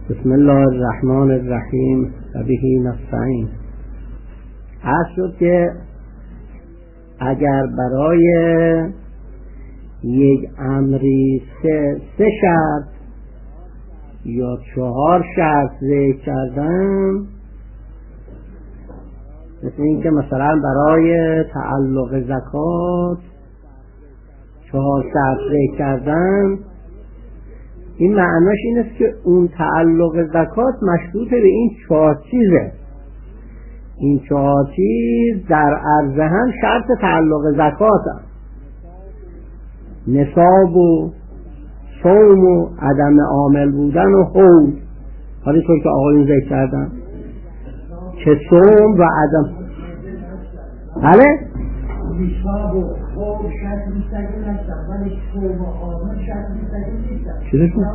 بسم الله الرحمن الرحیم و به نستعین. عرض شد که اگر برای یک امری سه شرط یا 4 شرط ذکر کردم، مثل این که مثلا برای تعلق زکات 4 شرط ذکر کردم، این معناش این است که اون تعلق زکات مشروط به این 4 چیزه. این 4 چیز در عرض هم شرط تعلق زکات هست: نصاب و صوم و عدم عامل بودن و حول. حالا طور که آقایون ذکر کردن که صوم و عدم بله نصاب و حول شرط مستقیم هستن، ولی صوم و عامل شرط مستقیم نیستن. چیزشون؟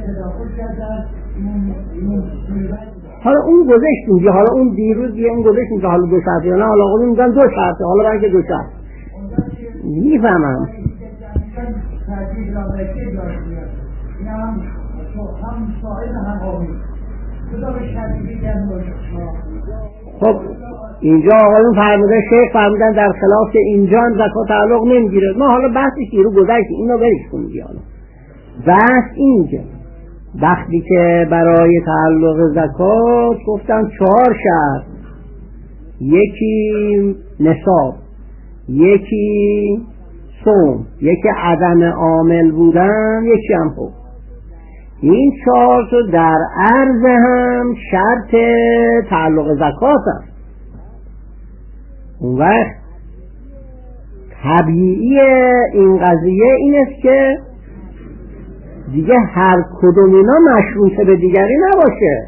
حالا اون گذاشتیم که حالا اون دیروز دیگه اون گذاشتیم که حالا 2 شرط یا نه، حالا آقایون میگن 2 شرطه، حالا برای که 2 شرط میفهمم. خب اینجا آقایون فرمودن، شیخ فرمودن در خلاف اینجا هم زکات تعلق نمیگیره. ما حالا بحثش رو گذاشتیم، اینو برش کنید. حالا بحث اینجا وقتی که برای تعلق زکات گفتم 4 شرط، یکی نصاب، یکی صوم، یکی عدم عامل بودن، یکی هم حکم. این 4 تا در عرض هم شرط تعلق زکات هست. اون وقت طبیعی این قضیه این است که دیگه هر کدوم اینا مشروطه به دیگری نباشه.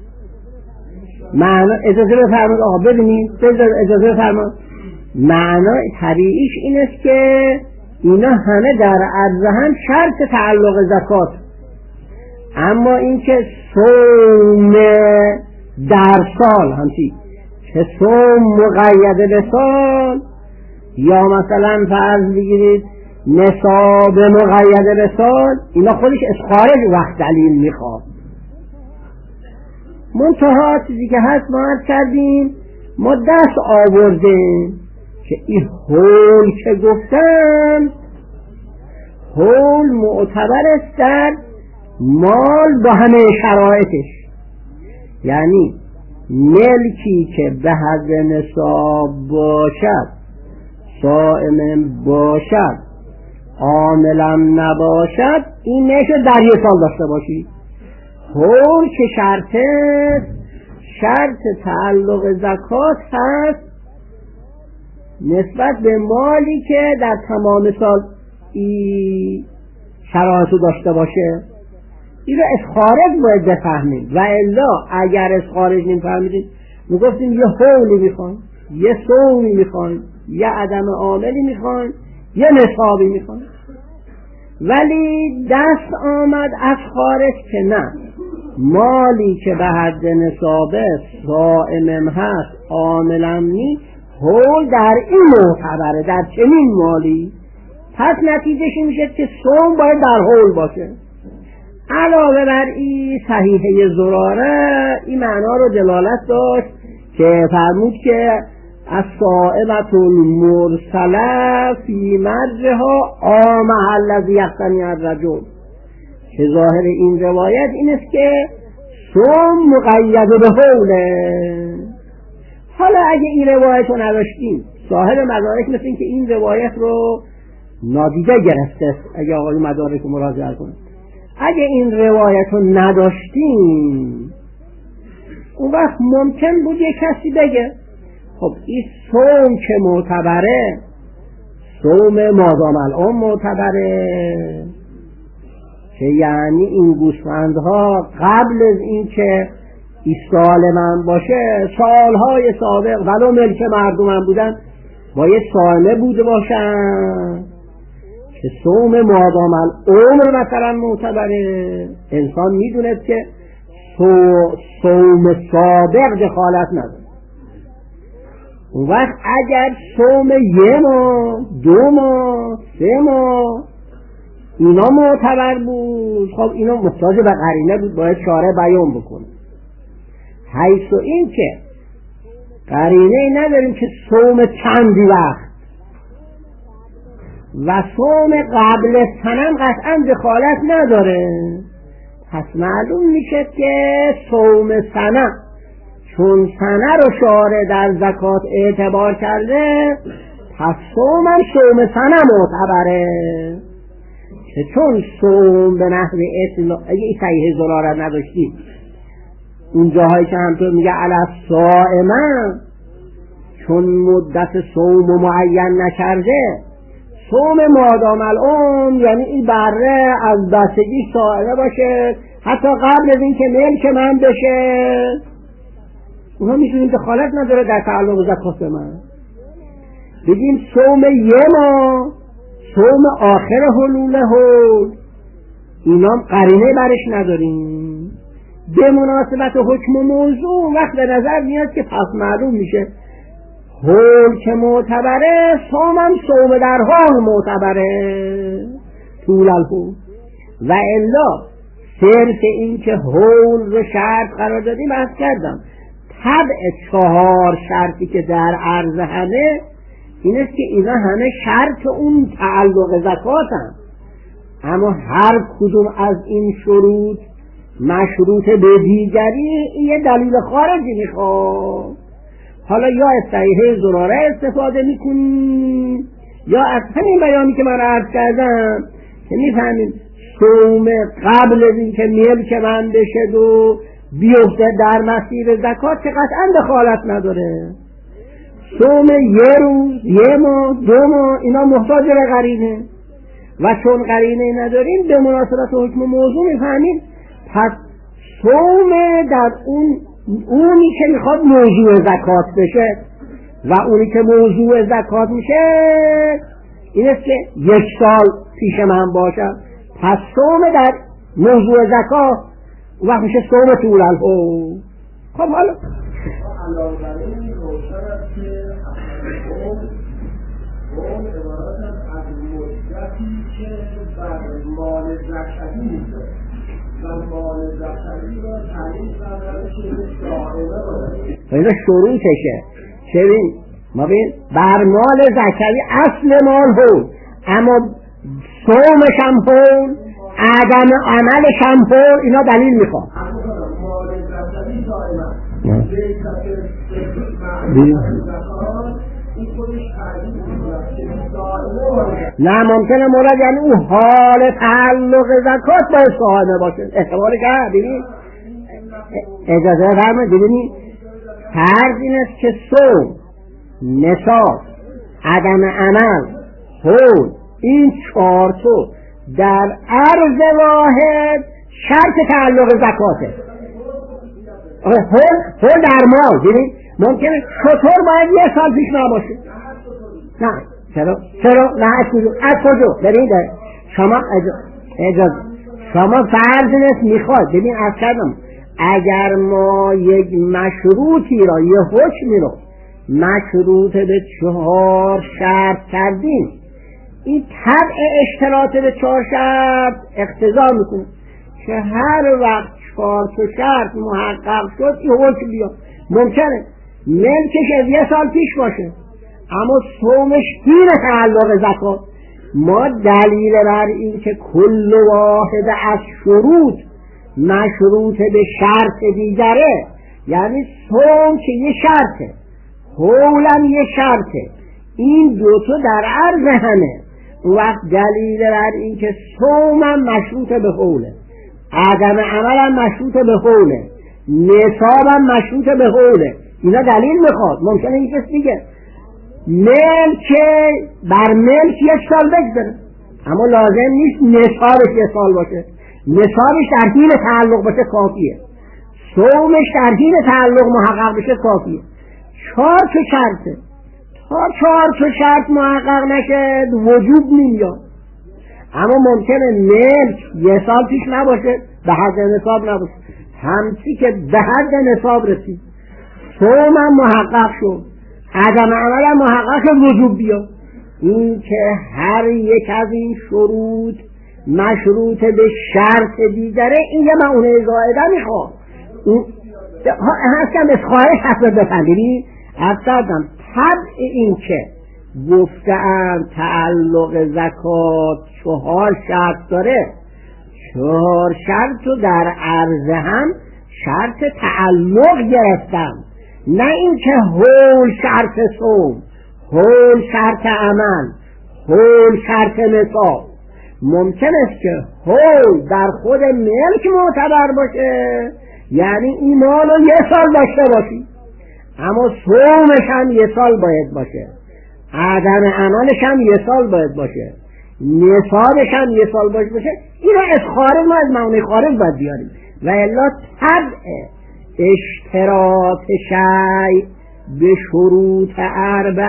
معنا اجازه بفرمایید آقا ببینید، اجازه بفرمایید. معنا طبیعیش این است که اینا همه در عرض هم شرط تعلق زکات، اما اینکه صوم در سال همچی که صوم مقید به سال، یا مثلا فرض بگیرید نصاب مقید به سال، اینا خودش خارج وقت دلیل میخواد. منتها چیزی که هست ما عرض کردیم، ما دست آوردیم که این حول که گفتن حول معتبر است در مال با همه شرایطش. یعنی ملکی که به حد نصاب باشد، صائم باشد، عاملم نباشد، این میشه در 1 سال داشته باشی. حول که شرط تعلق زکات هست نسبت به مالی که در تمام سال این شرایطو داشته باشه. این رو از خارج باید بفهمید، و الا اگر از خارج نمی‌فهمیدید میگفتیم یه حولی میخواین، یه صومی میخواین، یه عدم عاملی میخواین، یه نصابی میخواین. ولی دست آمد از خارج که نه، مالی که به حد نصابه، صائمم هست، عاملم نی، حول در این معتبره، در چنین مالی. پس نتیجهش میشه که صوم باید در حول باشه. علاوه بر این صحیحه زراره این معنا رو دلالت داشت که فرمود که الصائمة المرسله فی مرجها آمها الذی یقتنی الرجل، که ظاهر این روایت این است که صوم مقید به حوله. حالا اگه این روایت رو نداشتیم، صاحب مدارک مثل این که این روایت رو نادیده گرفته، اگه آقای مدارک رو مراجعه کنید، اگه این روایت رو نداشتیم اون وقت ممکن بود یک کسی بگه خب این صوم که معتبره، صوم مادام الان معتبره، که یعنی این گوسفندها قبل از این که سالم باشه، سالهای سابق ولو ملک مردم هم بودن باید سالمه بوده باشن، که صوم مادام العمر مثلا معتبره. انسان میدونه که صوم سابق دخالت نداره. اون وقت اگر صوم 1 ماه، 2 ماه، 3 ماه اینا معتبر بود. خب اینا محتاج به قرینه بود، باید شارع بیان بکنه. حیث این که قرینه نداریم که صوم چندی وقت و صوم قبل سنم قطعا دخالت نداره، پس معلوم میشه که صوم سنه، چون سنه رو شارع در زکات اعتبار کرده، پس صومم صوم سنه معتبره، که چون صوم به نحو اگه این صحیح ضرارت نداشتید اون جاهایی که همطور میگه علی الصائمه، چون مدت صوم معین نکرده، صوم مادام العمر یعنی این بره از بستگی صائمه باشه حتی قبل از این که ملک من بشه، اونا میتونیم دخالت نداره در تعلق زکات من. بگیم صوم یه ماه، صوم آخر حلول حول، اینا قرینه برش نداریم. به مناسبت حکم موضوع وقت به نظر میاد که پس معلوم میشه حول که معتبره، صومم صوم در حال معتبره طول الحول. و الا صرف این که حول رو شرط قرار دادیم بحث کردم، طبع 4 شرطی که در عرض همه این است که اینا همه شرط اون تعلق زکات هم، اما هر کدوم از این شروط مشروط به دیگری یه دلیل خارجی میخواد. حالا یا از صحیحه ضراره استفاده میکنیم یا از همین بیانی که من عرض کردم که میفهمیم صوم قبل از این که ملک من بشه و بیفته در مسیر زکات که قطعا دخالت نداره. صوم یه روز، یه ماه، 2 ماه اینا محتاج به قرینه و چون قرینه نداریم به مناسبت حکم موضوع میفهمیم پس صوم در اونی که میخواد موضوع زکات بشه و اونی که موضوع زکات میشه این است که 1 سال پیش من باشم، پس صوم در موضوع زکات وقت میشه صوم طول الحول. خب حالا علاوه بر این روشن است که اون عبارت از مدتی که بر مال زکاتی میشه و مال زکاتی را تعریف کردن که شاعره باید اینا شروطشه. چرین ما بین بر مال زکاتی اصل مال هول، اما صومش هم هول، عدم عملش هم هول، اینا دلیل میخواد. مال زکاتی شاعره نه ممکنه مراد یعنی اون حال تعلق زکات باید صاحبه باشه، احتمال که ببین اجازه فرمایید ببینید فرض این است که صوم، نصاب، عدم عمل، حول، این 4 تا در عرض واحد شرط تعلق زکاته. هول در مال ببین ممکنه چطور باید 1 سال پیش نباشه. نه چرا نه از کجا ببین شما اجازه شما فرض نیست میخواد ببین از کردم اگر ما یک مشروطی را یه حکمی رو مشروط به 4 شرط کردیم، این طبع اشتراط به 4 شرط اقتضا میکنه که هر وقت 4 تا شرط محقق شد این حکم بیاد. ممکنه ملکش از 1 سال پیش باشه اما صومش دین تعلق زکات. ما دلیل بر این که کل واحد از شروط مشروط به شرط دیگره، یعنی صوم که یه شرطه، حولم یه شرطه، این 2 تا در عرض همه، وقت دلیل بر این که صومم مشروط به حوله، عدم عملم مشروط به حوله، نصابم مشروط به حوله، اینا دلیل میخواد. ممکنه این کس دیگه ملک بر ملک 1 سال بگذره اما لازم نیست نصابش 1 سال باشه، نصابش در حین تعلق باشه کافیه، صومش در حین تعلق محقق بشه کافیه. 4 تا شرطه، تا 4 تا شرط محقق نشه وجوب نمیاد. اما ممکنه ملک 1 سال پیش نباشه به حد نصاب نباشه، همچی که به حد نصاب رسید صومم محقق شد، عدم عملم محقق وجوب بیاد. این که هر یک از این شروط مشروط به شرط دیگره، این یه معنی زائده میخواد. هستم از خارج حسب بفندید افتادم طبع این که گفتم تعلق زکات 4 شرط داره، 4 شرط رو در عرض هم شرط تعلق گرفتم، نه اینکه هول شرط صوم، هول شرط عمل، هول شرط نصاب. ممکن است که هول در خود ملک معتبر باشه، یعنی ایمان رو 1 سال داشته باشی، اما صومش هم 1 سال باید باشه، عدم عملش هم 1 سال باید باشه، نصابش هم 1 سال باشه. اینو از خارج، ما از معنی خارج باید بیاریم، و الا طبع اشتراط شیء به شروط 4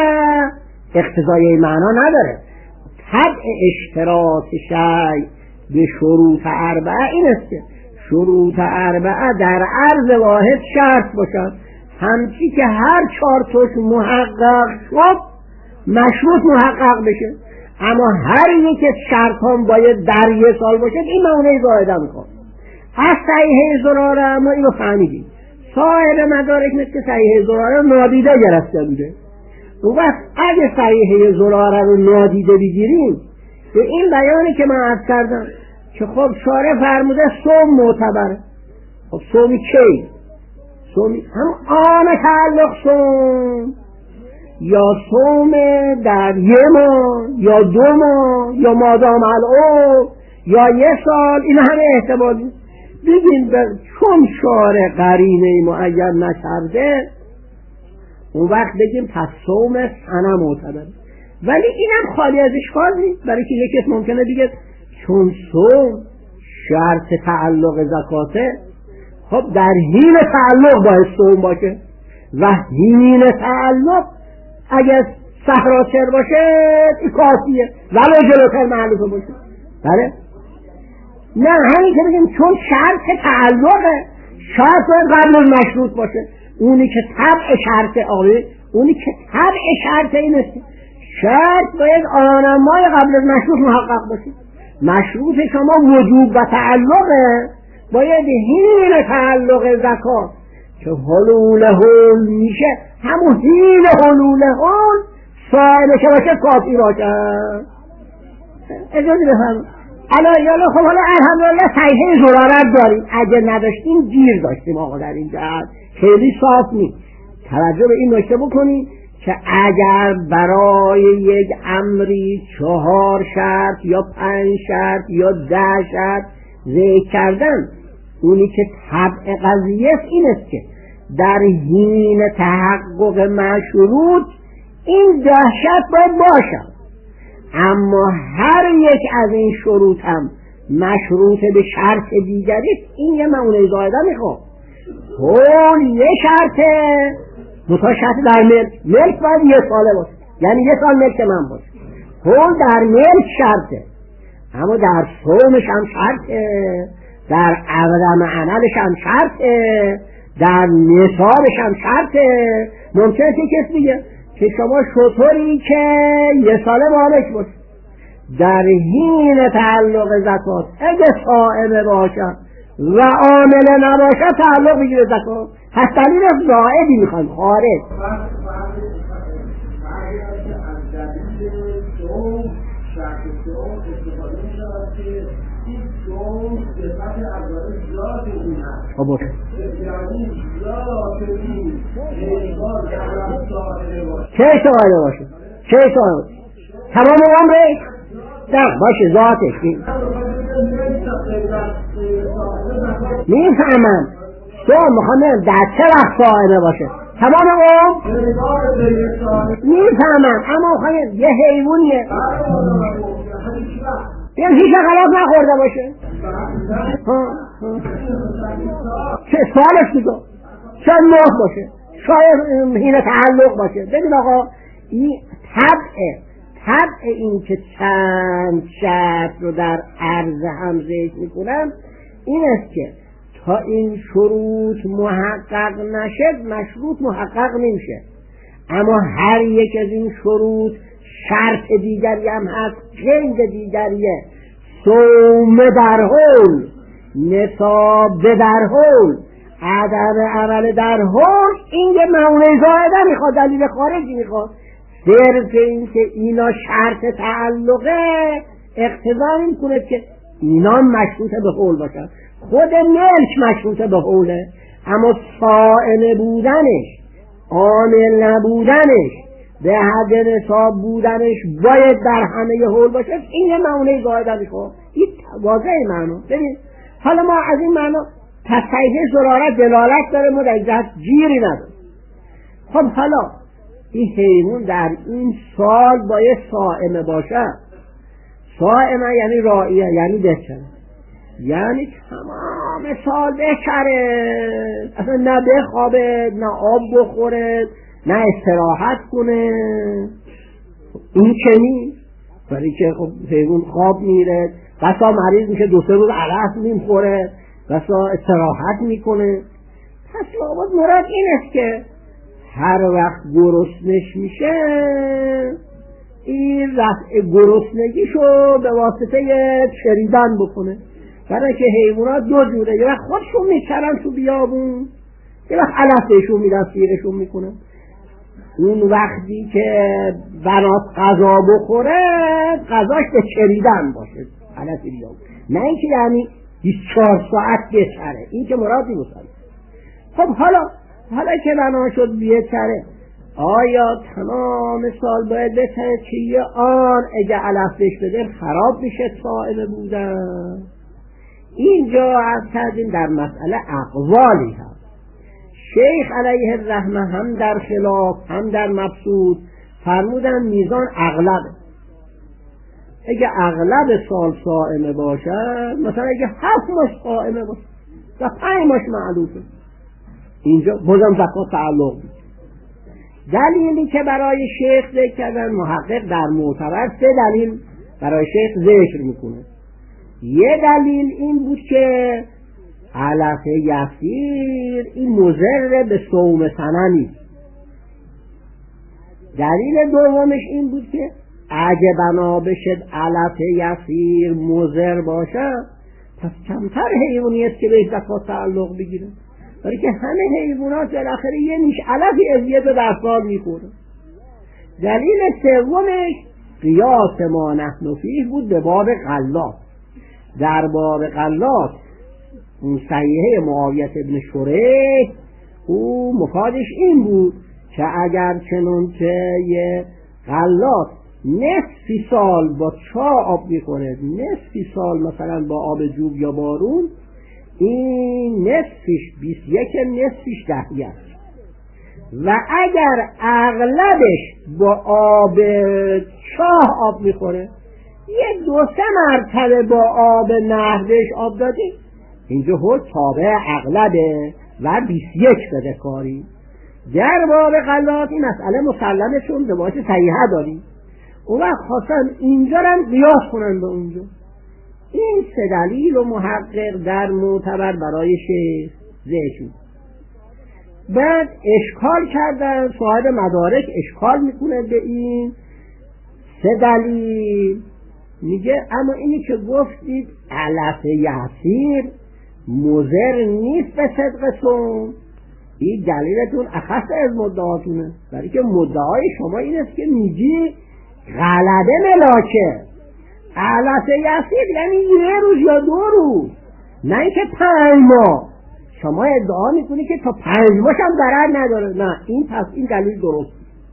اقتضای معنا نداره. طبع اشتراط شیء به شروط 4 این است که شروط 4 در عرض واحد شرط باشد، همچی که هر 4 توش محقق شد مشروط محقق بشه، اما هر یک شرط هم باید در 1 سال باشه. این معنی زائده میخواد. از صحیح زراره ما اینو فهمیدیم، صاحب مدارک مثل صحیح زراره نادیده گرفته بوده. اون وقت اگه صحیح زراره رو نادیده بگیریم، به این بیانی که من عرض کردم که خب شارع فرموده صوم معتبره، خب صومی کی؟ صومی هم آن تعلق صوم، یا صوم در 1 ماه یا 2 ماه یا مادام العمر یا 1 سال، این همه احتمالی بگیم. چون شارع قرینه معین نکرده، اون وقت بگیم پس صوم سنه معتبره. ولی اینم خالی از اشکال نیست، برای که یکی ممکنه بگه چون صوم شرط تعلق زکاته، خب در حین تعلق باید صوم باشه، و حین تعلق اگر صحراچر باشه این کافیه، ولو جلوتر معلومه باشه. بله نه، همین که بگیم چون شرط تعلقه، شرط باید قبل مشروط باشه. اونی که طبع شرط اونی که طبع شرط این است، شرط باید آنمای قبل از مشروط محقق باشه. مشروط شما وجوب و تعلقه، باید حین تعلق زکات که حلول حول میشه، همون حین حلول حول صاحبش باشه کافی باشه. اجازه بفرمایید. الان خب حالا الحمدلله صحیح زرارت داریم، اگه نداشتیم گیر داشتیم آقا در این جهت خیلی صاف نیست. توجه به این نکته بکنید که اگر برای یک امری 4 شرط یا 5 شرط یا 10 شرط ذکر کردن، اونی که طبع قضیه این است که در حین تحقق مشروط این 10 شرط باید باشد، اما هر یک از این شروط هم مشروط به شرط دیگری، این یه معنی زائده میخواد. هول 1 شرطه، 2 تا شرط در ملک باید 1 ساله باشه، یعنی 1 سال ملک من باشه. هول در ملک شرطه، اما در صومش هم شرطه، در عدم عملش هم شرطه، در نصابش هم شرطه. ممکنه که کسی بگه که شما شطوری که 1 ساله مالک باشه، در حین تعلق زکات اگه صائم باشد و عامل نباشد تعلق بگیره زکات، پس دلیل زائدی میخوان خارج. خب باشه چه سواله باشه؟ چه سواله؟ تمام عمره؟ نه باشه ذاتش میفهمم. میخوام در چه وقت صائمه باشه؟ تمام عمر؟ میفهمم، اما خواهی یه حیوانیه یه هیچ غلط نخورده باشه، چه سالش دیگه چند ماه باشه، شاید حین تعلق باشه. ببین آقا این طبع این که چند شرط رو در عرض هم ذکر میکنم این است که تا این شروط محقق نشد مشروط محقق نمیشه، اما هر یک از این شروط شرط دیگری هم هست، قید دیگریه، صوم در حول، نصاب در حول، عدم عمل در حول، این یه معنی زائده میخواد، دلیل خارجی میخواد. صرف این که اینا شرط تعلقه اقتضا میکنه که اینا مشروط به حول باشن. خود ملک مشروط به حوله، اما صائم بودنش، عامل نبودنش، به حد نصاب بودنش باید در همه حول باشه. این یه معنی زائده میخواد، این واضح معنا. ببین حالا ما از این معنا تصحیح ضرورت دلالت داره، ما در جهت گیری نداره. خب حالا این حیوان در این سال باید صائمه باشه. صائمه یعنی راعیه، یعنی بچره، یعنی تمام سال بچره، اصلا نه بخوابه، نه آب بخوره، نه استراحت کنه. این که نیست، برای که خب حیوان خواب میره، بسا مریض میشه 2-3 روز علف میخوره، بسا استراحت میکنه. پس لابد مراد این است که هر وقت گرسنش میشه این رفع گرسنگیشو به واسطه چریدن بکنه. برای که حیوانات دو جوره، یه وقت خودشون میچرن تو بیابون، یه وقت علف بهشون میدن سیرشون میکنن. اون وقتی که بنات غذا بخوره غذاش به چریدن باشه، علف بیابون، نه اینکه یعنی 24 ساعت بچره، این که مرادی مسلم. خب حالا که بنا شد بیچره، آیا تمام سال باید بچره که یه آن اگه علف بهش بده خراب میشه صائم بودن؟ اینجا از کردیم در مسئله اقوالی هست. شیخ علیه الرحمه هم در خلاف هم در مبسوط فرمودن میزان اغلبه. اگه اغلب سال صائمه باشه، مثلا اگه 7 ماه صائمه باشه و 5 ماه معلوفه، اینجا بازم زکات تعلق بود. دلیلی که برای شیخ ذکر کردن، محقق در معتبر 3 دلیل برای شیخ ذکر میکنه. یه دلیل این بود که علف یسیر این مضر به صوم سنه نیست. دلیل دومش این بود که اگه بنا بشد علف یسیر مضر باشه، پس کمتر حیوانی است که بهش زکات تعلق بگیره، برای که همه حیوانات بالاخره یه نیش علفی ازیده در سال میخوره. دلیل سومش قیاس ما نحن فیه بود به باب غلات. در باب غلات اون صحیحه معاویه ابن شریح او مفادش این بود که اگر چنون که یه غلات نصفی سال با چاه آب میکنه، نصفی سال مثلا با آب جوب یا بارون، این نصفش 21 نصفش 10 است. و اگر اغلبش با آب چاه آب میخوره، یه 2-3 مرتبه با آب نهر بهش آب دادی، اینجا خود تابع اغلبه و 21 بده کاری. در باب غلات این مسئله مسلمه، چون روایت صحیحه داریم. اون وقت خواستن اینجا هم قیاس کنن به اونجا. این 3 دلیل و محقق در معتبر برای شیخ ذکر. بعد اشکال کردن، صاحب مدارک اشکال میکنه به این 3 دلیل، میگه اما اینی که گفتید علف یسیر مضر نیست به صدق صوم، این دلیلتون اخص از مدعاتونه، برای که مدعای شما این است که میگی غلبه ملاکه. علف یسیر یعنی 1 روز یا 2 روز، نه اینکه 5 ماه. شما ادعا میکنی که تا 5 ماه هم ضرر نداره. نه، این پس این دلیل درست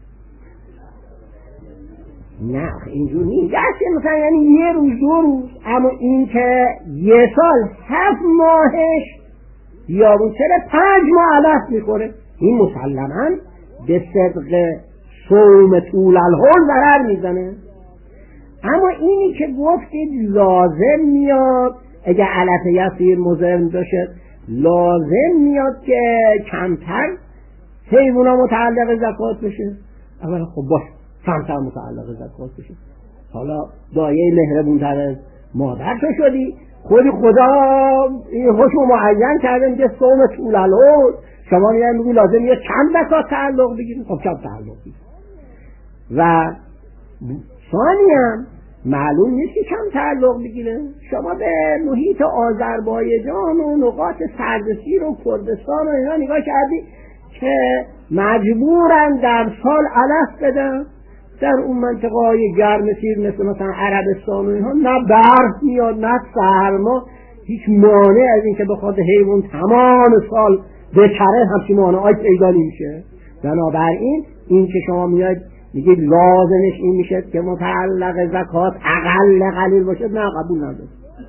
نه، اینجور نیست. مثلا یعنی 1 روز 2 روز، اما این که 1 سال 7 ماهش یا چرا 5 ماه علف میخوره، این مسلماً به صدق صوم طول الحول ضرر میزنه. اما اینی که گفتید لازم میاد اگه علف یسیر مضر باشه، لازم میاد که کمتر حیونا متعلق زکات بشه. اولا خب باش کمتر متعلق زکات بشه. حالا دایه مهربونتر از مادر تو شدی، خود خدا این حکم معین کرده که صوم طول الحول، شما میگی لازم یه چند زکات تعلق بگیرید. خب چند تعلق بگیرید. و ثانیاً معلوم نیست که کم تعلق بگیره. شما به محیط آذربایجان و نقاط سردسیر و کردستان و اینا نگاه کردی که مجبورن در سال علف بدن. در اون منطقه های گرم سیر مثلا عربستان و اینها نه برف میاد نه سرما، هیچ مانع از این که بخواد حیوان تمام سال بچره همچین مانعی پیدا نمیشه. بنابراین این که شما میاد میگه لازمش این میشه که متعلق زکات اقل قلیل باشه، نه قبول نداره.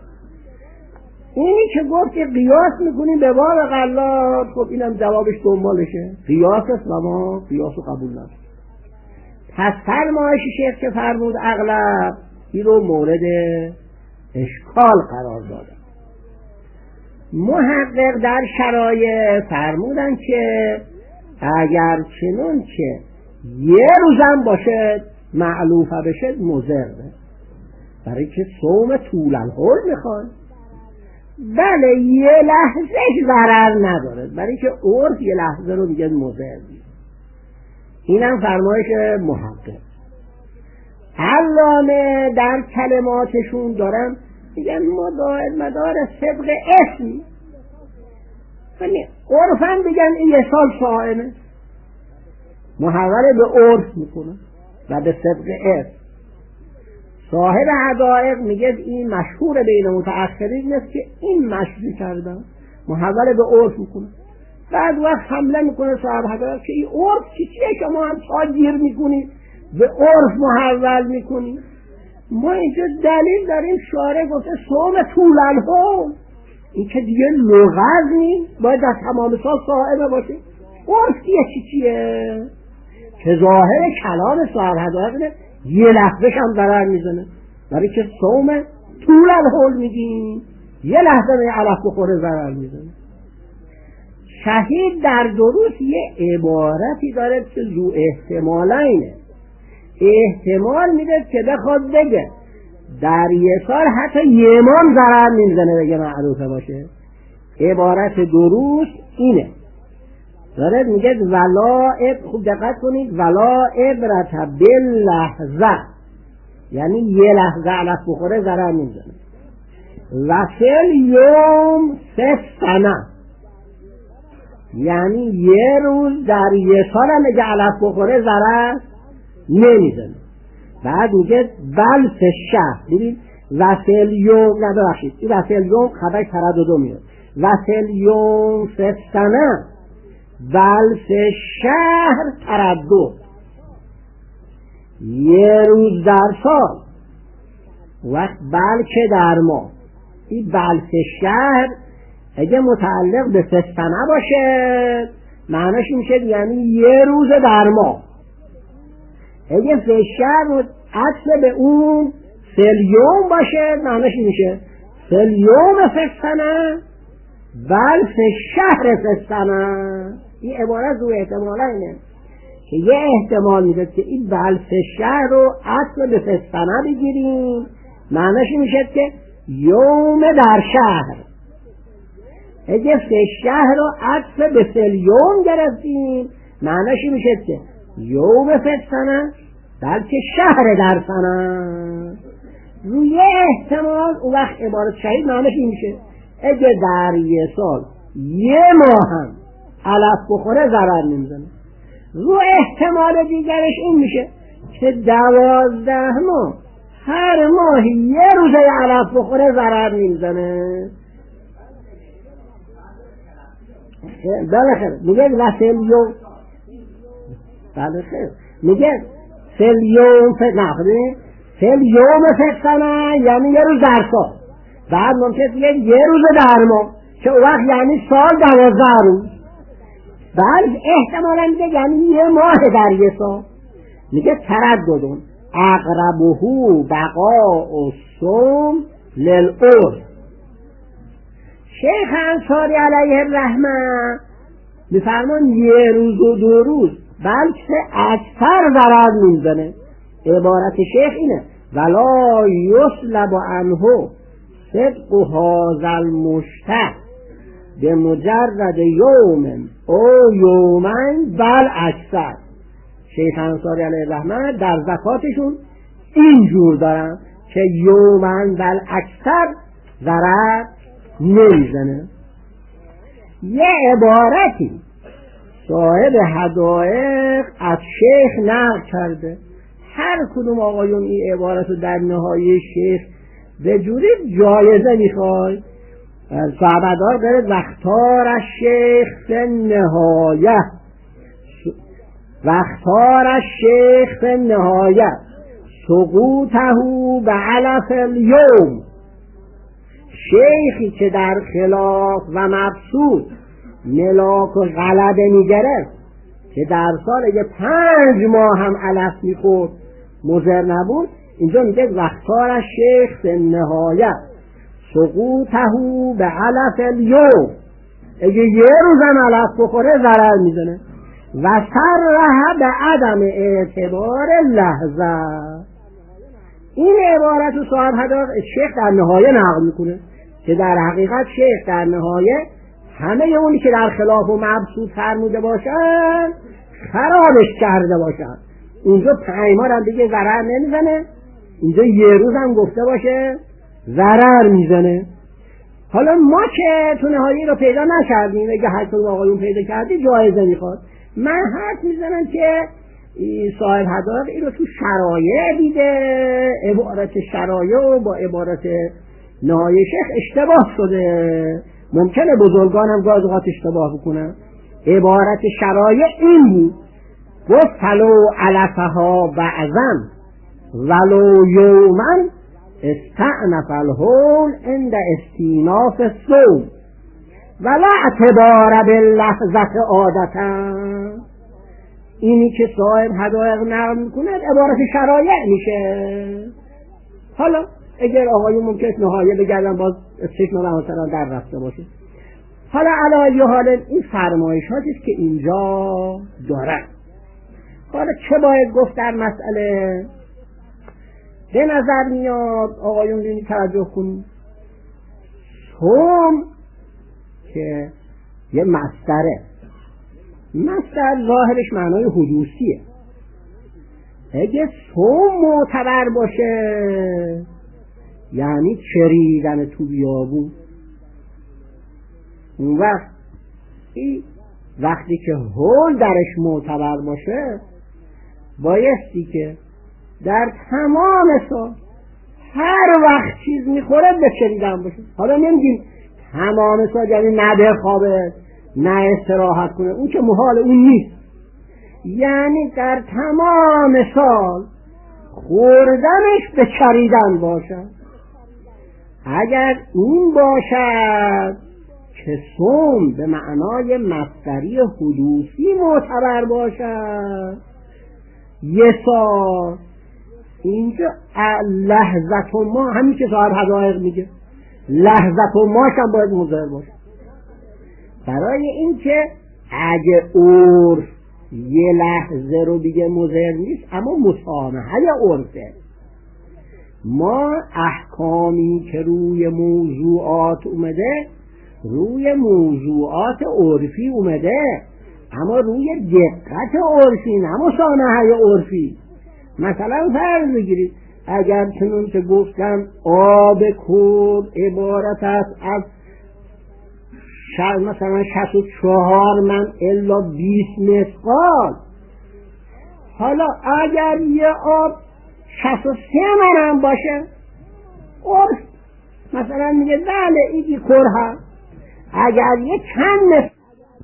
اینی که گفت که قیاس میکنیم به باب غلات، خب اینم جوابش دنبالشه، قیاس است و ما قیاس رو قبول نداریم. پس فرمایش شیخ که فرمود اغلب، این رو مورد اشکال قرار دادن. محقق در شرایع فرمودن که اگر چنون که یه روزم باشه معلوفه بشه مضره، برای که صوم طول الحول میخوان. بله یه لحظه ضرر نداره، برای که عرف یه لحظه رو میگه مضر. اینم فرمایش محقق. علامه در کلماتشون دارن میگن مدار صدق اسمی، یعنی عرفاً بگن این یه سال صائمه، محول به عرف میکنه و به صدق اسم. صاحب حقایق میگه این مشهور بین متأخرین است که این مشهور کردن، محول به عرف میکنه. بعد وقت حمله میکنه صاحب حقایق که این عرف چیه، شما هم تاگیر میکنی به عرف محول میکنی. ما اینجا دلیل داریم، شارع گفته صوم طول الحول، این که دیگه لغز نیست، باید در تمام سال صائمه باشه. عرف چیه که ظاهر کلام صاحب حقایق یه لحظهش هم ضرر میزنه، برای که صوم طول الحول میگیم یه لحظه به علف بخوره ضرر میزنه. شهید در دروس یه عبارتی داره که ذو احتمالینه، احتمال میده که بخواد بگه در یه سال حتی یه ماه ضرر نمیزنه بگه معروفه باشه. عبارت دروس اینه، داره میگه خوب دقت کنید، ولا عبرت باللحظه، یعنی یه لحظه علف بخوره ضرر نمیزنه. و فی یوم 3 سنه، یعنی یه روز در یه سال هم اگه علف بخوره ضرر نمیزنه. بعد میگه بل فی الشهر، ببین و فی الیوم، نبخشید این و فی الیوم خبر تردد میاد، و فی الیوم 3 سنه بل فی الشهر تردد، یه روز در سال وقت بلکه در ما. این بل فی الشهر اگه متعلق به 3 سنه باشه معناش میشه یعنی یه روز در ما. اگه فی الشهر اصل به اون فی الیوم باشه معناش میشه فی الیوم 3 سنه بل فی الشهر 3 سنه. این عبارت رو احتمالا اینه که یه احتمال میده که این بل فی الشهر رو اصل به 3 سنه بگیریم، معناش میشه که یوم در شهر. اگه فی الشهر رو اصل به فی الیوم گرفتیم معناش میشه که یوم فی السنه بلکه شهر در سنه. روی احتمال اون وقت عبارت شهید معناش این میشه اگه در یه سال یه ماه هم علف بخوره ضرر نمیزنه. رو احتمال دیگرش این میشه که 12 ماه هر ماه یه روزه علف بخوره ضرر نمیزنه. بله خیر، میگه وسیل یوم، بله خیر، میگه فیل یوم فیل یوم فکسنه یعنی یه روز در سال، بعد ممکنه یه روز در ماه که اون وقت یعنی سال 12 روز، بعد احتمالا میگه یعنی یه ماه در یه سال. میگه ترددون اقربهو بقاء الصوم للعرف. شیخ انصاری علیه الرحمه میفرمان یه روز و 2 روز بلکه اکثر ضرر میزنه. عبارت شیخ اینه ولا یسلب عنه صدق هذا المشتق به مجرد یوم او یومین بل اکثر. شیخ انصاری علیه الرحمه در زکاتشون اینجور دارن که یومن بل اکثر ضرر نمیزنه. یه عبارتی صاحب حدائق از شیخ نقل کرده، هر کدوم آقایون این عبارت رو در نهایه شیخ به جوری جایزه میخوای. صاحبدار داره وقتار از شیخ فی نهایه، وقتار از شیخ فی نهایه سقوطه به علف الیوم. شیخی که در خلاف و مبسوط ملاک و غلبه میگرفت که در سال اگه 5 ماه هم علف میخورد مضر نبود، اینجا میگه وقتار از شیخ فی نهایه سقوطه به علف الیوم. اگه یه روز هم علف بخوره ضرر میزنه. و سرها به عدم اعتبار لحظه. این عبارت رو صاحب حدائق شیخ در نهایه نقل میکنه که در حقیقت شیخ در نهایه همه اونی که در خلاف و مبسوط فرموده باشن خرابش کرده باشن. اونجا 5 ماه هم دیگه ضرر نمیزنه، اینجا یه روز هم گفته باشه ضرر میزنه. حالا ما که تو نهایی رو پیدا نکردیم، اگه هر کدوم آقایون پیدا کردی جایزه میخواد. من حرف میزنم که صاحب حدائق این رو تو شرایع دیده، عبارت شرایع و با عبارت نهایی شیخ اشتباه شده. ممکنه بزرگان هم گاز اوقات اشتباه بکنن. عبارت شرایع این بود، گفت فلو علفها بعضن ولو یومن استعنف الحول عند استیناف الصوم ولا اعتبار باللحظه عادتا. اینی که صاحب حدائق نقل میکنه عبارت شرایع میشه. حالا اگر آقایون ممکن نهایه بگردن باز چشم مثلا در رفته باشه. حالا علی حال این فرمایشاتیست که اینجا دارن. حالا چه باید گفت در مسئله؟ به نظر میاد آقایون بینید توجه کنید، صوم که یه مصدره، مصدر ظاهرش معنای حدوثیه. اگه صوم معتبر باشه یعنی چریدن تو بیابون، اون وقتی که حول درش معتبر باشه بایستی که در تمام سال هر وقت چیز میخوره به چریدن باشه. حالا نمیگیم تمام سال یعنی نه بخوابه نه استراحت کنه، اون که محال اون نیست. یعنی در تمام سال خوردنش به چریدن باشد. اگر این باشد که صوم به معنای مصدری حدوثی معتبر باشد یه سال، اینجا لحظت و ما همین که صاحب حدائق میگه لحظت و ماش هم باید مضر باشه. برای اینکه اگه عرف یه لحظه رو بگه مضر نیست اما مسامحه عرفه. ما احکامی که روی موضوعات اومده روی موضوعات عرفی اومده، اما روی دقت عرفی نه مسامحه عرفی. مثلا فرض بگیرید اگر چنون که گفتم آب کود عبارت است از مثلا 64 من الا 20 مثقال، حالا اگر یه آب 63 من هم باشه عرف مثلا میگه بله ایدی کره، اگر یه چند مثقال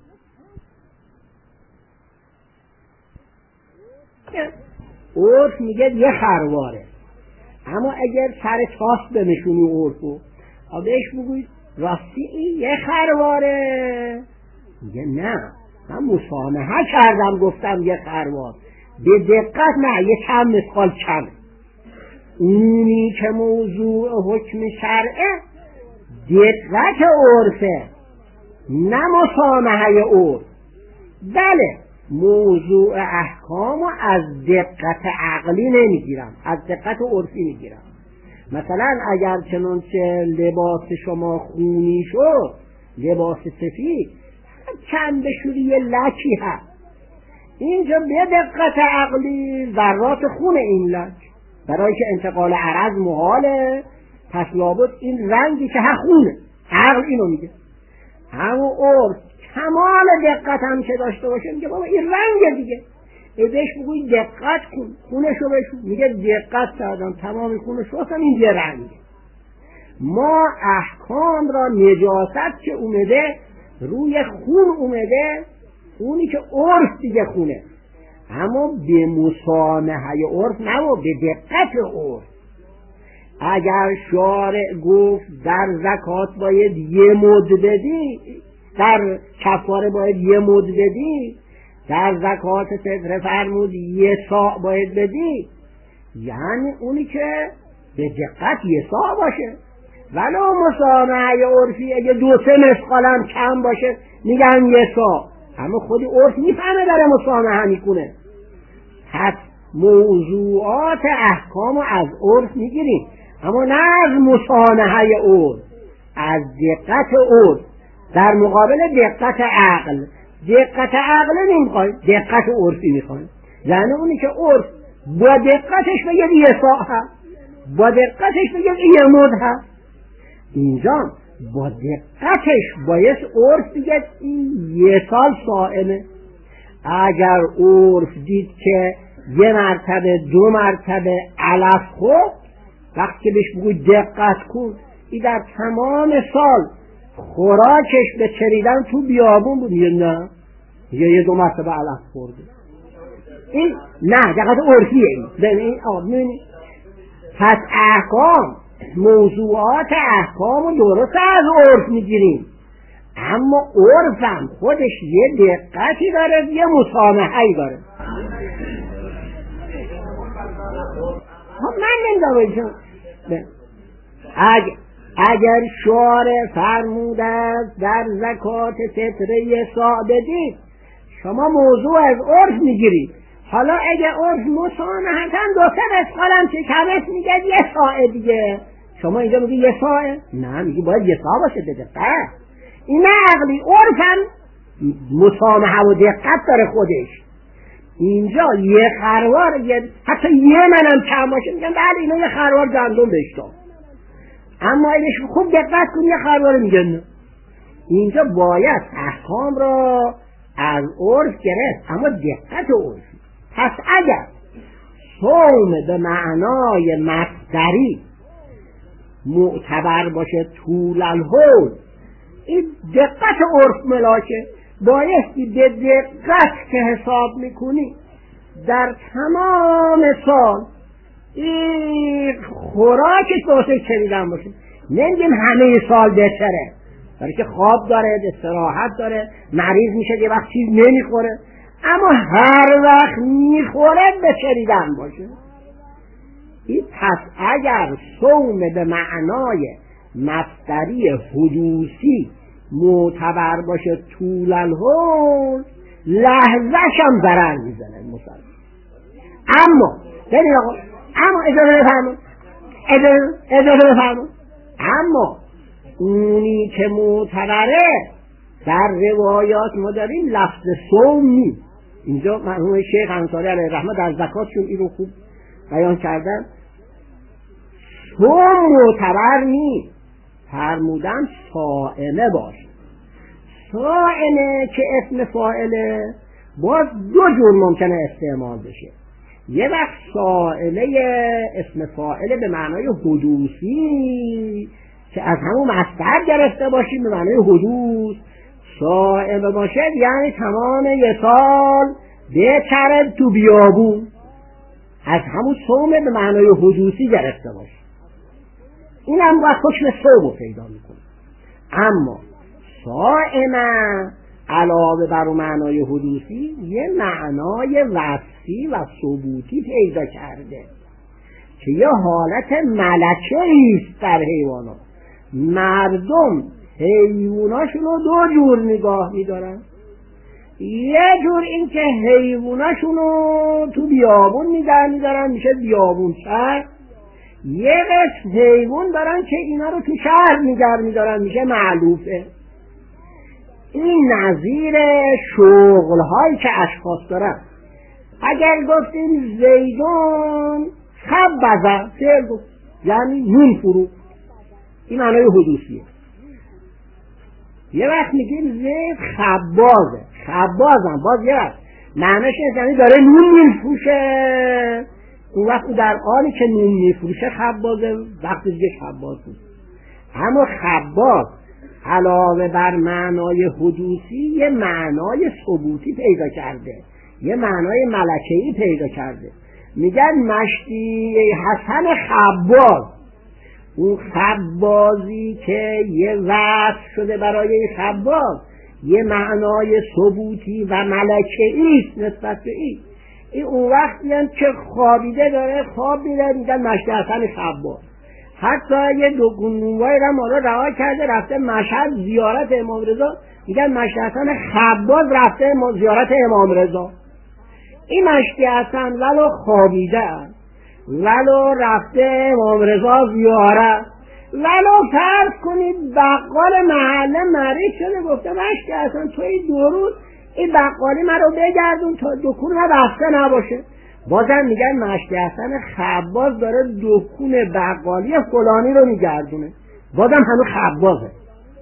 عرف میگه یه خرواره. اما اگر سر تاس بنشونی عرفو بهش بگوید راستی این یه خرواره، میگه نه من مسامحه کردم گفتم یه خروار، به دقت نه یه چند مثقال کم. اونی که موضوع حکم شرعه دقت عرفه نه مسامحه عرف. بله موضوع احکامو از دقت عقلی نمیگیرم، از دقت عرفی میگیرم. مثلا اگر چنانچه لباس شما خونی شد، لباس سفید چند بشوری یه لکی هست، اینجا به دقت عقلی ذرات خون این لک برای که انتقال عرض محاله، پس لابد این رنگی که خونه، عقل اینو میگه. همون عرف کمال دقت هم که داشته باشه میگه بابا این رنگ دیگه، بهش بگوی دقت کن، خونشو بشون، میگه دقت کردم تمام خونش شستم، این یه رنگ. ما احکام را نجاست که اومده روی خون اومده، خونی که عرف دیگه خونه، اما به مسامحه عرف نه و به دقت عرف. اگر شارع گفت در زکات باید یه مد بدی، در کفاره باید یه مد بدی، در زکات فطر فرمود یه صاع باید بدی، یعنی اونی که به دقت یه صاع باشه. ولو مسامحه عرفی اگه 2-3 مثقالم کم باشه میگن یه صاع، اما خودی عرف میفهمه داره مسامحه میکنه. پس موضوعات احکام از عرف میگیریم، اما نه از مسامحه عرف، از دقت عرف در مقابل دقت عقل. دقت عقل نمیخوایم، دقت عرفی میخوایم، یعنی اونی که عرف با دقتش بگه یه صاع هست، با دقتش بگه یه مد هست. اینجا با دقتش باید عرف بگه این یه سال صائمه. اگر عرف دید که یه مرتبه 2 مرتبه علف خورد، وقتی که بهش بگوی دقت کن، این در تمام سال خوراکش به چریدن تو بیابون بود، نه یه 2 مرتبه علف خورده. این نه دقت عرفیه. این آبنونی. پس احکام، موضوعات احکام رو درست از عرف میگیریم، اما عرفم خودش یه دقتی داره، یه مسامحه‌ای داره. من نمیدونم اگر شارع فرموده است در زکات فطره یه صاع بدید، شما موضوع از عرف میگیرید. حالا اگه عرف مسامحتاً 2-3 مثقالم که کمش میگه یه صاع دیگه، شما اینجا میگی یه صاع؟ نه، میگی باید یه صاع باشه به دقت. این عقلی، عرفم مسامحه و دقت داره خودش. اینجا یه خروار، حتی یه منم کم باشه میگن بله اینا یه خروار گندم بهش داد، اما اینش خوب دقت کن یه خروار میگن نه. اینجا باید احکام را از عرف گرفت، اما دقت عرفی. پس اگر صوم به معنای مصدری معتبر باشه طول الحول، این دقت عرف ملاشه، بایستی به دقت که حساب میکنی در تمام سال این خوراکش واسه چریدن باشه. نمیگیم همه سال بهتره، برای که خواب داره، استراحت داره، مریض میشه یه وقت چیز نمیخوره، اما هر وقت میخوره به چریدن باشه. این پس اگر صوم به معنای مصدری حدوثی معتبر باشه طول الحول، لحظه‌ش هم ضرر میزنه مسلمان. اما اجازه بفرمون، اما اونی که معتبره در روایات ما داریم لفظ صوم نیست. اینجا مرحوم شیخ انصاری علیه رحمت در زکاتشون این رو خوب بیان کردن. صوم معتبر نیست، فرمودن صائمه باشه. صائمه که اسم فاعله باز 2 جور ممکنه استعمال بشه. یه وقت صائمه اسم فاعله به معنای حدوثی که از همون مصدر گرفته باشیم به معنای حدوث، صائمه باشه یعنی تمام یه سال بچرد تو بیابون، از همون صومه به معنای حدوثی گرفته باشه. این هم باید حکم صوم پیدا میکنه. اما صائمه علاوه بر معنای حدوثی یه معنای وصفی و ثبوتی پیدا کرده که یه حالت ملکه‌ایست در حیوانات. مردم حیواناشون رو 2 جور نگاه میدارن. یه جور این که حیواناشون رو تو بیابون نگاه میدارن، میشه بیابون شهر. یه قسم حیوان دارن که اینا رو تو شهر نگاه میدارن، میشه معلوفه. این نظیر شغل هایی که اشخاص دارن. اگر گفتیم زیدون خبزه فعل گفت یعنی نون فروخت، این معنای حدوثیه. یه وقت میگیم زید خبازه، خبازم باز یه وقت معنیش یعنی داره نون میفروشه، اون وقت در حالی که نون میفروشه خبازه، وقتی دیگه خباز بود. اما خباز علاوه بر معنای حدوثی یه معنای ثبوتی پیدا کرده، یه معنای ملکه‌ای پیدا کرده. میگن مشتی حسن خباز، اون خبازی که یه وصف شده برای خباز یه معنای ثبوتی و ملکه‌ای است نسبت به این اون وقت میگن که خوابیده داره خواب میره، میگن مشتی حسن خباز. حتی یه دو گنوهای را مالا رها کرده رفته مشهد زیارت امام رضا، میگن مشتی حسن خباز رفته زیارت امام رضا. این مشتی حسن ولو خوابیده ولو رفته امام رضا زیارت، ولو فرض کنید بقال محله مریض شده گفته مشتی حسن تو این 2 روز این بقالی من رو بگردون تا دکون ها بسته نباشه، بازم میگن مشتی حسن خباز داره دکون بقالی فلانی رو میگردونه، بازم همه خبازه.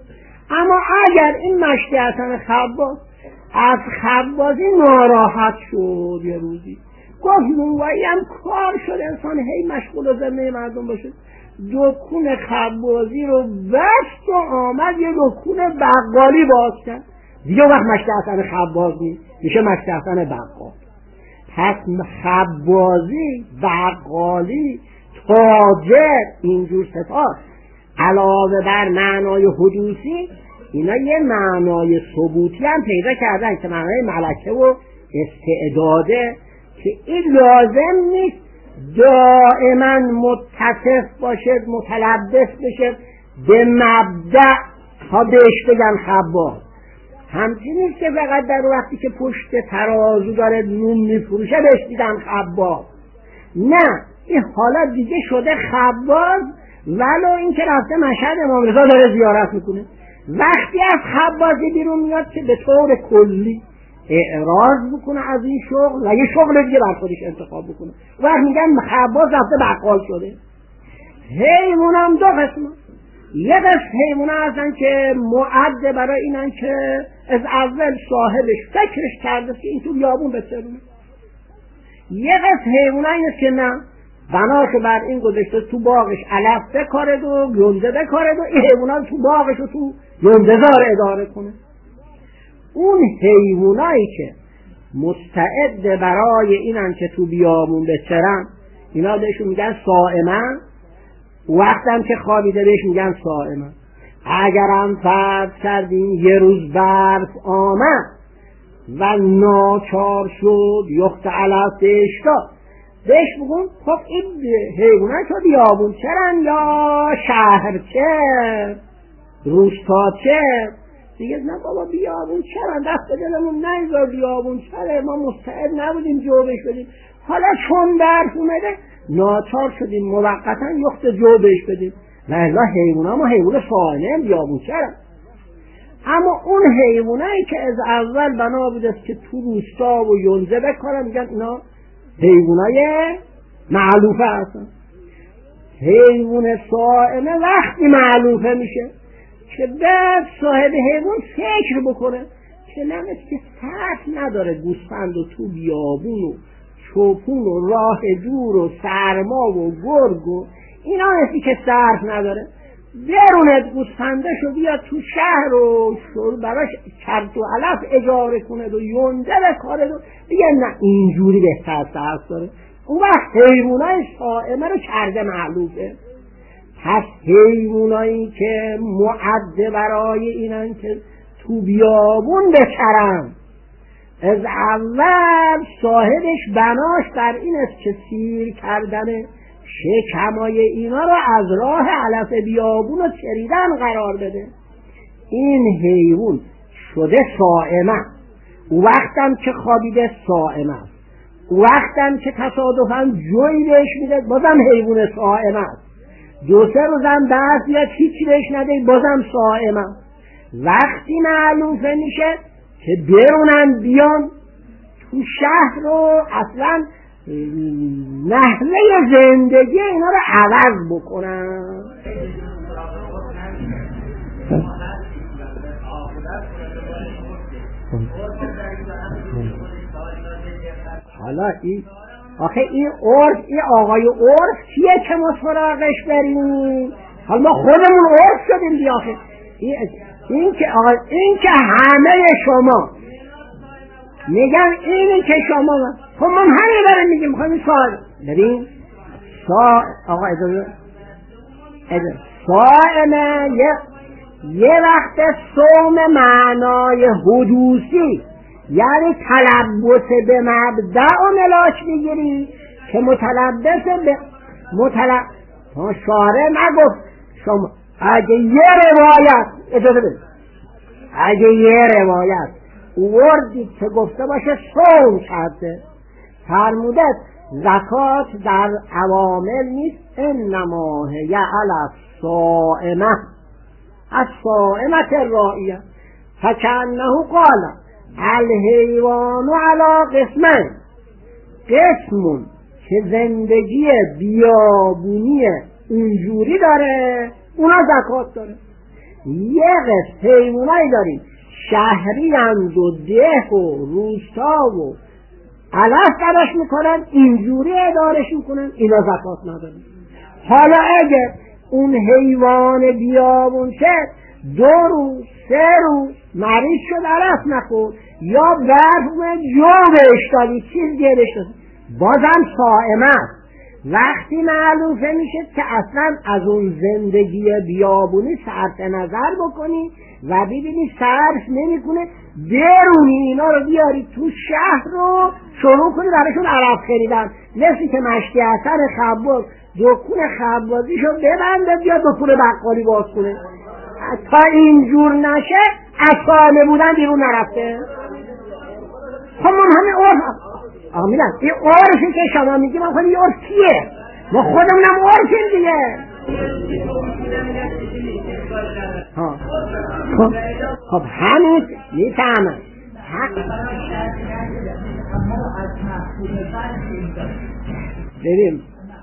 اما اگر این مشتی حسن خباز از خبازی ناراحت شد یه روزی گفت نونوایی هم کار شد انسان هی مشغول و ذمه مردم باشه، دکون خبازی رو بست و آمد یه دکون بقالی باز کرد، دیگه وقت مشتی حسن خباز نیست، میشه مشتی حسن بقال. پس خبازی، بقالی، تاجر، اینجور صفات علاوه بر معنای حدوثی اینا یه معنای ثبوتی هم پیدا کردن که معنای ملکه و استعداده، که این لازم نیست دائما متصف باشد متلبس بشه به مبدأ تا بهش بگن خباز. همچنین نیست که فقط در وقتی که پشت ترازو داره نون میفروشه بهش میگن خباز، نه، این حالا دیگه شده خباز ولو این که رفته مشهد امام رضا داره زیارت میکنه. وقتی از خبازی بیرون میاد که به طور کلی اعراض بکنه از این شغل و یه شغل دیگه بر خودش انتخاب بکنه، وقت میگن خباز رفته بقال شده. حیوان هم 2 قسمه، یه قسم حیوان هستن که معد برای اینن که از اول صاحبش فکرش کرده که این تو بیابون بسرونه، یه قسم حیوان هست که نه، بناشو بر این گذاشته تو باغش علف بکارد و یونده بکارد و این حیوانات تو باغش و تو یونده‌زار اداره کنه. اون حیوانایی که مستعد برای اینن که تو بیابون بچرن اینا بهشون میگن صائمه، وقتم که خوابیده بهش میگن صائمه. اگرم فرض کردیم یه روز برف آمد و ناچار شد یخت علف بشتا بهش بگون خب این حیوانات تو بیابون چرن یا شهر چه روستا چه؟ دیگه نه بابا بیابون چرن، دست دلمون نیزار بیابون چره، ما مستعد نبودیم جوبش بدیم، حالا چون برف اومده ناچار شدیم موقتا یخت جوبش بدیم، نه حیونا ما حیوان صائمه بیابون چرن. اما اون حیوانایی که از اول بنا بوده که تو روستا و یونزه بکارن میگن اینا حیوانای معلوفه هستن. حیوان صائمه وقتی معلوفه میشه که بعد صاحب حیوان فکر بکنه که نمیشه که صرف نداره گوسفند و تو بیابون و چوپون و راه دور و سرما و گرگ و اینا نمیشه که صرف نداره، برونت گوسفندش و بیاد تو شهر و براش کرد و علف اجاره کنه و یونده بکاره و دیگه نه اینجوری بهتر صرف داره. اون وقت حیوانای صائمه رو کرده معلوفه. پس حیوانایی که معد برای اینن که تو بیابون بچرن از اول صاحبش بناش بر این است که سیر کردن شکمای اینا رو از راه علف بیابون و چریدن قرار بده. این حیوان شده صائمه، وقتم که خوابیده صائمه، وقتم که تصادفاً جوی بهش میده بازم حیوان صائمه، 2-3 روزم بعد یا هیچی بهش نده بازم صائمه. وقتی معلوفه میشه که برونن بیان تو شهر رو اصلا نحوه زندگی اینا رو عوض بکنن. حالا این آخه این عرف، این آقای عرف کیه که ما سراغش بریم؟ حالا ما خودمون عرف شدیم بیا. آخه این که همه شما میگن اینی که شما خب من همین دارم میگیم. خواهیم سوال ببین آقا صائمه یه وقت صوم معنای حدوثی یعنی تلبس به مبدأ و ملاک میگیری که متلبس به شارع نگفت شما اگه یه روایت اجازه بده، اگه یه روایت وردی که گفته باشه صوم شرطه، فرموده زکات در عوامل نیست، انما هی علی الصائمه الصائمه الرائیه فکأنه قال الحیوان علی قسمین، قسمون که زندگی بیابونی اینجوری داره اونا زکات داره، یه قسم حیوانایی داریم شهری اند و ده و روستا و علف درش میکنن اینجوری ادارش میکنن، اینا زکات نداره. حالا اگه اون حیوان بیابون شد 2 روز 3 روز مریض شد علف نخورد یا برف جو بهش دادی چیز گیرش دادی بازم صائمه است. وقتی معلومه میشه که اصلا از اون زندگی بیابونی صرف نظر بکنی و ببینی صرف نمیکنه، درونی اینا رو بیاری تو شهر رو شروع کنی براشون علف خریدن، مثل که مشتی حسن خباز دکون خبازیشو ببنده بیا دکون بقالی باز کنه. تا اینجور نشه اصانه بودن بیرون نرفته. خب من همه عرف آمیدن این عرفی که شما میگی من خواهیم این عرف کیه؟ ما خودمونم عرفیم دیگه. خب همین میفهمم بریم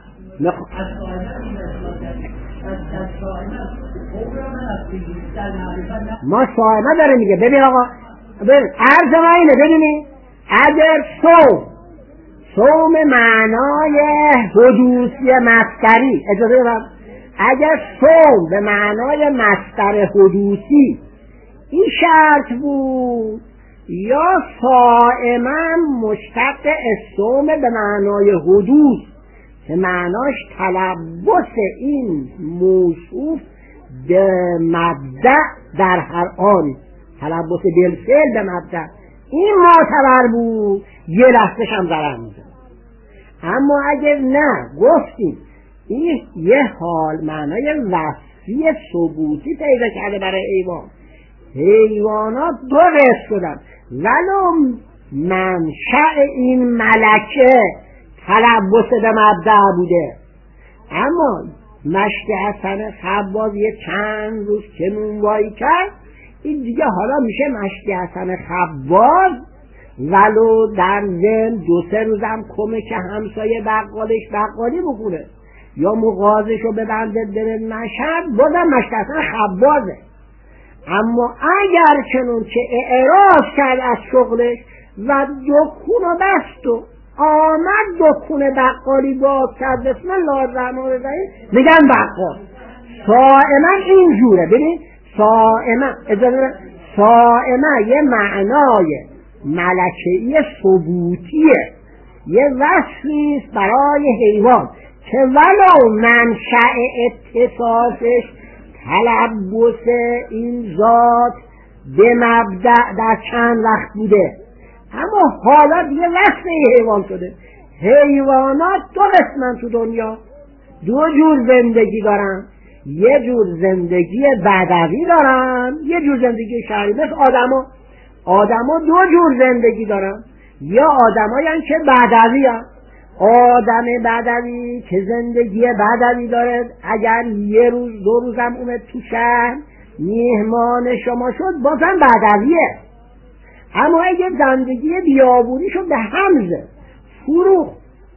ما صائمه داره میگه. ببین آقا عرض ما اینه، ببینی اگر صوم معنای حدوثی مصدری، اجازه بدم، اگر صوم به معنای مصدر حدوثی این شرط بود یا صائما مشتق الصوم به معنای حدوث که معناش تلبس این موصوف به مبدأ در هر آن، تلبس بالفعل به مبدأ این معتبر بود یه لحظه‌ش هم ضرر می‌زنه. اما اگر نه گفتیم این یه حال معنای وصفی ثبوتی پیدا کرده برای حیوانات 2 قسم شدن، ولو منشأ این ملکه تلبس به مبدأ بوده. اما مشتی حسن خباز یه چند روز که نونوایی کرد این دیگه حالا میشه مشتی حسن خباز، ولو در ذهن 2-3 روزم کمک همسایه بقالش بقالی بکنه یا مغازشو ببنده بره مشهد بازم مشتی حسن خبازه. اما اگر چنون که اعراض کرد از شغلش و دکونو بست و آمد دکون بقالی باز کرد بسم الله الرحمن الرحیم میگن بقال. صائما اینجوره. ببین صائمه یه معنای ملکه‌ای ثبوتیه، یه وصفیست برای حیوان که ولو منشأ اتصافش تلبس این ذات به مبدأ در چند وقت بوده، اما حالا دیگه وصف حیوان شده. حیوانات 2 قسمن تو دنیا، 2 جور زندگی دارن، یه جور زندگی بدوی دارن، یه جور زندگی شهری. مثل آدما 2 جور زندگی دارن، یا آدمایی که بدوی هستن. آدم بدوی که زندگی بدوی داره اگر 1 روز 2 روزم اومد تو شهر میهمان شما شد بازم بدویه. اما اگه زندگی بیابونی شد به همزه فروخت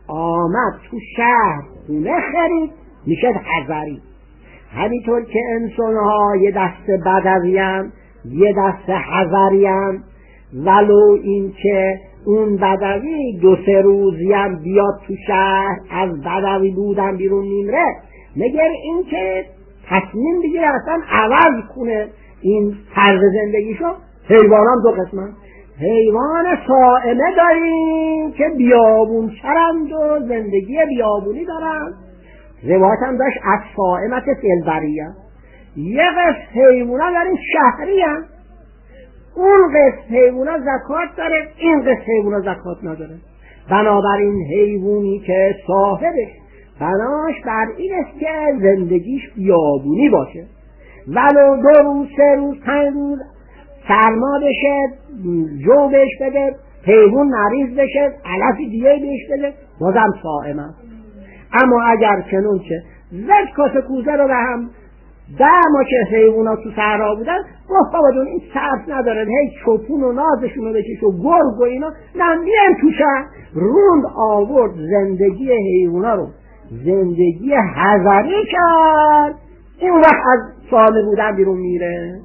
آمد تو شهر خونه خرید میشه حضری. همینطور که انسان‌ها یه دست بدوی‌ان یه دست حضری‌ان، ولو این که اون بدوی 2-3 روزی هم بیاد تو شهر از بدوی بودن بیرون میمره، مگر این که تصمیم بگیره اصلا عوض کنه این طرز زندگیشو. حیوان هم 2 قسمن، حیوان صائمه داریم که بیابون چرند و زندگی بیابونی دارن، روایت هم داشت از صائمت فیلبریه. یه قسم حیوان داریم شهری هم، اون قسم حیوان زکات داره، این قسم حیوان زکات نداره. بنابراین حیوانی که صاحبش بناش بر این است که زندگیش بیابونی باشه، ولو 2 روز 3 روز 5 روز سرما بشه جو بهش بده، حیوان مریض بشه علف دیگه بهش بده، بازم صائم است. اما اگر چنانچه زد کاسه کوزه رو به هم 10 ماه که حیونا تو صحرا بودن گفت بابا جون این صرف نداره، هی چوپون و نازشون رو بکش و گرگ و اینا نمیم تو شهر، روند آورد زندگی حیونا رو زندگی حضری کرد. این وقت از صائم بودن بیرون میره.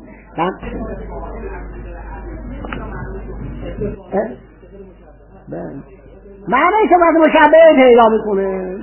معنی که باید مشابه پیدا میکنه.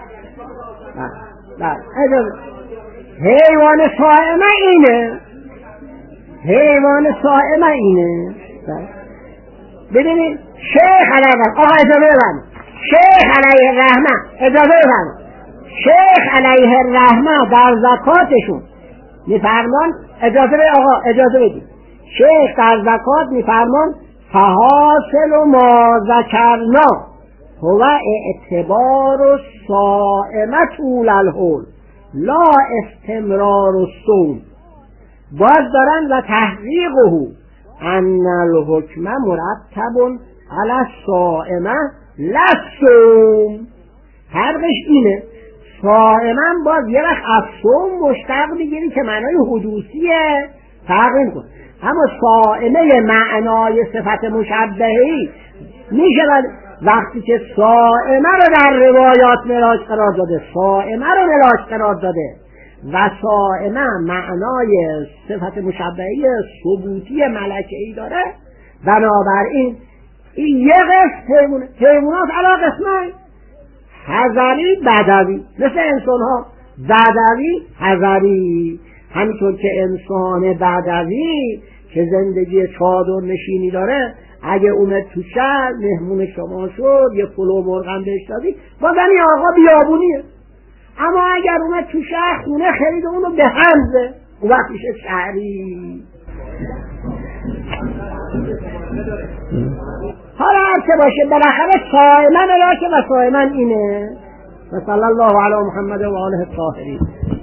حیوان صائمه اینه، حیوان صائمه اینه. ببینید شیخ علیه الرحمه، آقا اجازه بفرمایید، شیخ علیه الرحمه اجازه بفرمایید، شیخ علیه الرحمه در زکاتشون میفرمان، اجازه به آقا اجازه بدید، شیخ در زکات میفرمان فحاصل ما ذکرنا هو اعتبار الصائمه طول الحول لا استمرار الصوم. باز دارن و تحقیقه ان الحکم مرتب علی الصائمه لا الصوم. فرقش اینه، صائمن باز یه وقت از صوم مشتق میگیری که معنای حدوثیه، فرق نمی‌کنه. اما صائمه معنای صفت مشبهه‌ای میشه وقتی که صائمه رو در روایات ملاک قرار داده، صائمه رو ملاک قرار داده و صائمه معنای صفت مشبهه‌ای ثبوتی ملکه‌ای داره. بنابراین این یه قسم حیوانات علا قسمه، حضری بدوی، مثل انسان ها بدوی حضری. همینطور که انسان بدوی که زندگی چادر نشینی داره، اگه اومد تو شهر مهمون شما شد یه پلو مرغم بهش دادی بازم این آقا بیابونیه. اما اگر اومد تو شهر خونه خرید اونو به همزه، اون وقت میشه شهری. حالا هر چه باشه بالاخره صائمن راشه و صائمن اینه. و صلی الله علی محمد و آله الطاهرین.